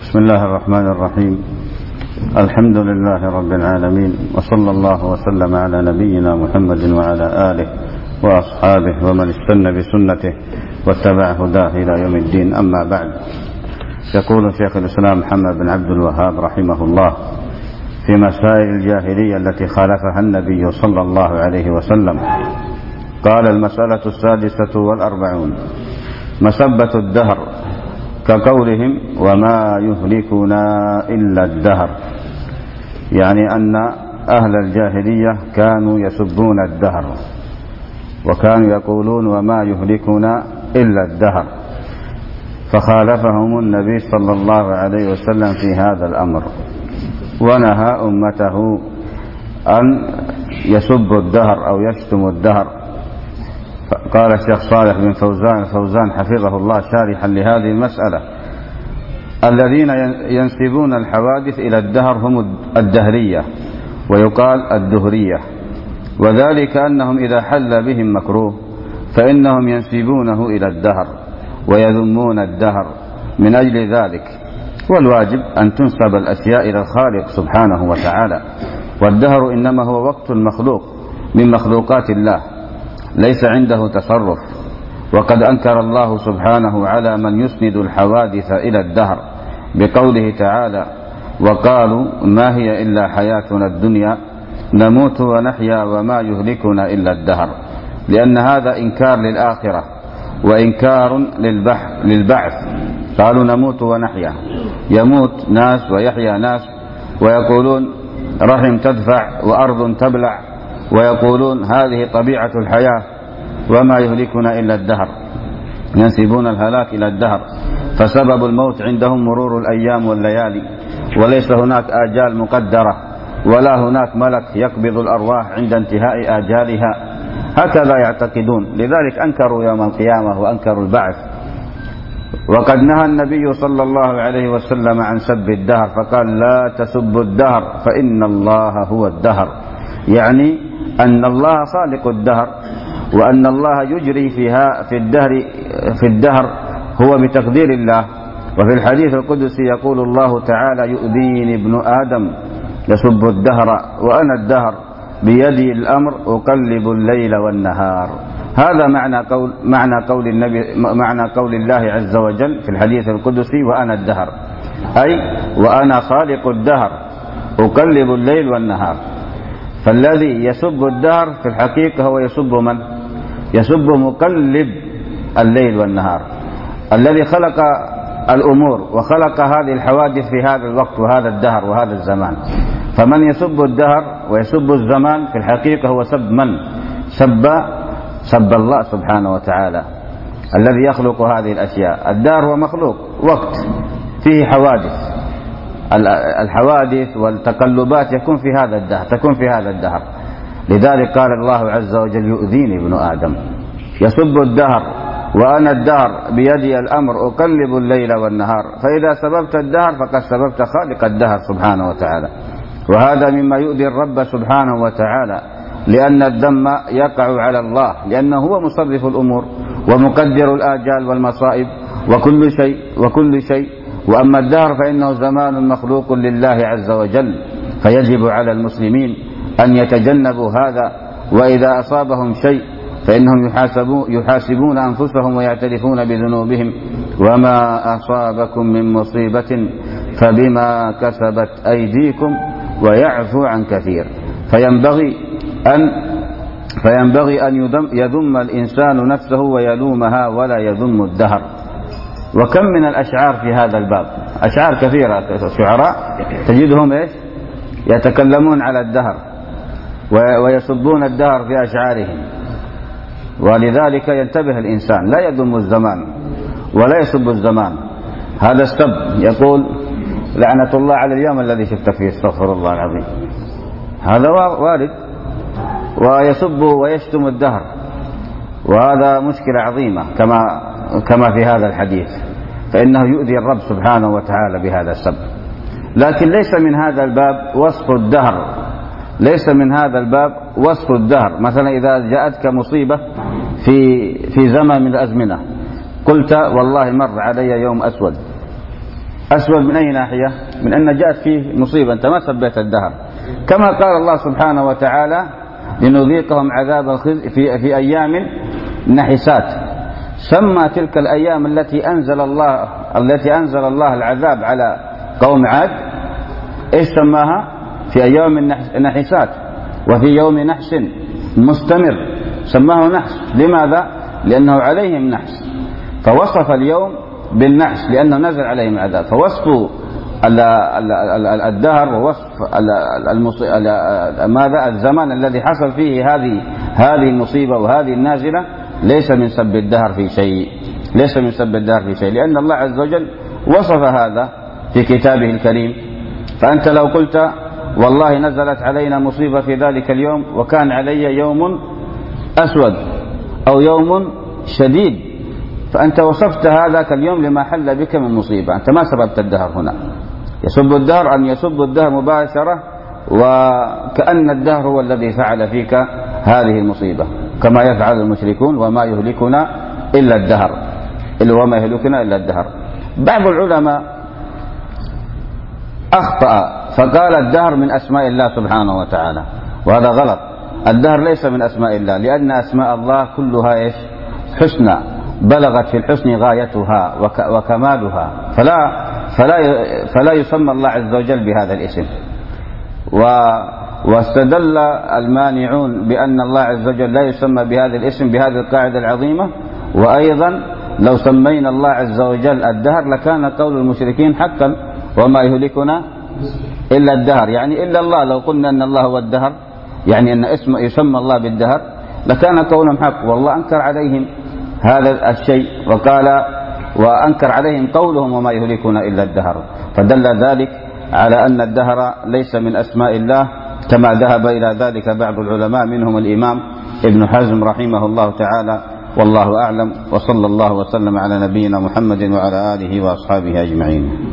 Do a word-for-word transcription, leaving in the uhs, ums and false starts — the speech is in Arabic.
بسم الله الرحمن الرحيم. الحمد لله رب العالمين، وصلى الله وسلم على نبينا محمد وعلى آله وأصحابه ومن استنى بسنته واتبع هداه إلى يوم الدين. أما بعد، يقول شيخ الإسلام محمد بن عبد الوهاب رحمه الله في مسائل الجاهلية التي خالفها النبي صلى الله عليه وسلم، قال: المسألة السادسة والأربعون: مسبة الدهر، كقولهم: وما يهلكنا إلا الدهر، يعني أن أهل الجاهلية كانوا يسبون الدهر، وكانوا يقولون: وما يهلكنا إلا الدهر، فخالفهم النبي صلى الله عليه وسلم في هذا الأمر، ونهى أمته أن يسبوا الدهر أو يشتموا الدهر. قال الشيخ صالح بن فوزان الفوزان حفظه الله شارحا لهذه المسألة: الذين ينسبون الحوادث إلى الدهر هم الدهرية، ويقال الدهرية، وذلك أنهم إذا حل بهم مكروه فإنهم ينسبونه إلى الدهر ويذمون الدهر من أجل ذلك. والواجب أن تنسب الأشياء إلى الخالق سبحانه وتعالى، والدهر إنما هو وقت المخلوق من مخلوقات الله، ليس عنده تصرف. وقد أنكر الله سبحانه على من يسند الحوادث إلى الدهر بقوله تعالى: وقالوا ما هي إلا حياتنا الدنيا نموت ونحيا وما يهلكنا إلا الدهر، لأن هذا إنكار للآخرة وإنكار للبعث. قالوا نموت ونحيا، يموت ناس ويحيا ناس، ويقولون رحم تدفع وأرض تبلع، ويقولون هذه طبيعة الحياة وما يهلكنا إلا الدهر، ينسبون الهلاك إلى الدهر. فسبب الموت عندهم مرور الأيام والليالي، وليس هناك آجال مقدرة، ولا هناك ملك يقبض الأرواح عند انتهاء آجالها، هكذا يعتقدون. لذلك أنكروا يوم القيامة وأنكروا البعث. وقد نهى النبي صلى الله عليه وسلم عن سب الدهر، فقال: لا تسبوا الدهر فإن الله هو الدهر، يعني أن الله خالق الدهر، وأن الله يجري فيها في الدهر في الدهر هو بتقدير الله. وفي الحديث القدسي يقول الله تعالى: يؤذيني ابن آدم يسب الدهر وأنا الدهر بيدي الأمر أقلب الليل والنهار. هذا معنى قول معنى قول النبي معنى قول الله عز وجل في الحديث القدسي: وأنا الدهر، أي وأنا خالق الدهر أقلب الليل والنهار. فالذي يسب الدهر في الحقيقة هو يسب من؟ يسب مقلب الليل والنهار، الذي خلق الأمور وخلق هذه الحوادث في هذا الوقت وهذا الدهر وهذا الزمان. فمن يسب الدهر ويسب الزمان في الحقيقة هو سب من؟ سب سب الله سبحانه وتعالى الذي يخلق هذه الأشياء. الدهر هو مخلوق، وقت فيه حوادث، الحوادث والتقلبات يكون في هذا الدهر تكون في هذا الدهر. لذلك قال الله عز وجل: يؤذيني ابن آدم يسب الدهر وأنا الدهر بيدي الأمر أقلب الليل والنهار. فإذا سببت الدهر فقد سببت خالق الدهر سبحانه وتعالى، وهذا مما يؤذي الرب سبحانه وتعالى، لأن الذم يقع على الله، لأنه هو مصرف الأمور ومقدر الآجال والمصائب وكل شيء وكل شيء. وأما الدهر فإنه زمان مخلوق لله عز وجل، فيجب على المسلمين أن يتجنبوا هذا، وإذا أصابهم شيء فإنهم يحاسبون, يحاسبون أنفسهم ويعترفون بذنوبهم: وما أصابكم من مصيبة فبما كسبت أيديكم ويعفو عن كثير. فينبغي أن فينبغي أن يذم الإنسان نفسه ويلومها ولا يذم الدهر. وكم من الأشعار في هذا الباب، أشعار كثيرة، الشعراء تجدهم إيش؟ يتكلمون على الدهر ويسبون الدهر في أشعارهم. ولذلك ينتبه الإنسان، لا يذم الزمان ولا يسب الزمان، هذا السب. يقول: لعنة الله على اليوم الذي شفت فيه، استغفر الله العظيم، هذا وارد. ويسب ويشتم الدهر، وهذا مشكلة عظيمة كما كما في هذا الحديث، فإنه يؤذي الرب سبحانه وتعالى بهذا السب. لكن ليس من هذا الباب وصف الدهر، ليس من هذا الباب وصف الدهر. مثلا إذا جاءتك مصيبة في في زمن من الأزمنة، قلت: والله مر علي يوم أسود، أسود من أي ناحية؟ من أن جاءت فيه مصيبة، أنت ما سبيت الدهر. كما قال الله سبحانه وتعالى لنذيقهم عذاب الخزي في, في أيام نحسات، سمى تلك الأيام التي أنزل الله التي أنزل الله العذاب على قوم عاد، إيش سماها؟ في أيام نحسات، وفي يوم نحس مستمر، سماه نحس. لماذا؟ لأنه عليهم نحس، فوصف اليوم بالنحس لأنه نزل عليهم العذاب. فوصف الدهر ووصف ماذا الزمان الذي حصل فيه هذه هذه المصيبة وهذه النازلة ليس من سب الدهر في شيء، ليس من سب الدهر في شيء، لأن الله عز وجل وصف هذا في كتابه الكريم. فأنت لو قلت والله نزلت علينا مصيبة في ذلك اليوم وكان علي يوم أسود أو يوم شديد، فأنت وصفت هذاك اليوم لما حل بك من مصيبة، أنت ما سببت الدهر هنا. يسب الدهر أن يسب الدهر مباشرة، وكأن الدهر هو الذي فعل فيك هذه المصيبة، كما يفعل المشركون وما يهلكنا إلا الدهر، إلا وما يهلكنا إلا الدهر. بعض العلماء أخطأ فقال الدهر من أسماء الله سبحانه وتعالى، وهذا غلط. الدهر ليس من أسماء الله، لأن أسماء الله كلها إيش؟ حسنى، بلغت في الحسن غايتها وكمالها، فلا فلا فلا يسمى الله عز وجل بهذا الاسم. واستدل المانعون بأن الله عز وجل لا يسمى بهذا الاسم بهذه القاعدة العظيمة. وأيضا لو سمينا الله عز وجل الدهر لكان قول المشركين حقا، وما يهلكنا إلا الدهر، يعني إلا الله. لو قلنا أن الله هو الدهر، يعني أن اسم يسمى الله بالدهر، لكان قولهم حق. والله أنكر عليهم هذا الشيء وقال وأنكر عليهم قولهم وما يهلكنا إلا الدهر، فدل ذلك على أن الدهر ليس من أسماء الله، كما ذهب إلى ذلك بعض العلماء منهم الإمام ابن حزم رحمه الله تعالى. والله أعلم، وصلى الله وسلم على نبينا محمد وعلى آله وأصحابه أجمعين.